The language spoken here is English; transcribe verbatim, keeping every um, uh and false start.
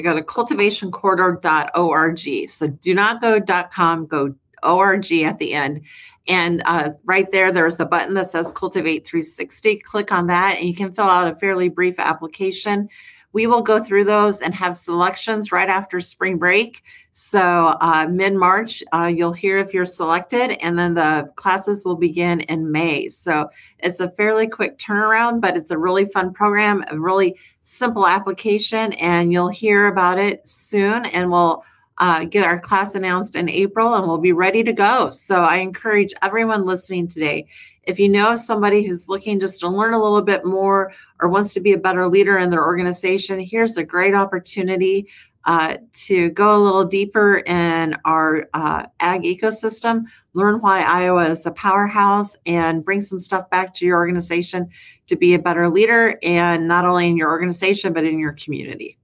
Go to cultivation corridor dot org. So do not go .com, go .org at the end. And uh, right there, there's the button that says Cultivate three sixty. Click on that, and you can fill out a fairly brief application. We will go through those and have selections right after spring break. So uh, mid-March, uh, you'll hear if you're selected, and then the classes will begin in May. So it's a fairly quick turnaround, but it's a really fun program, a really simple application, and you'll hear about it soon. And we'll uh, get our class announced in April, and we'll be ready to go. So I encourage everyone listening today, if you know somebody who's looking just to learn a little bit more or wants to be a better leader in their organization, here's a great opportunity uh, to go a little deeper in our uh, ag ecosystem, learn why Iowa is a powerhouse, and bring some stuff back to your organization to be a better leader, and not only in your organization, but in your community.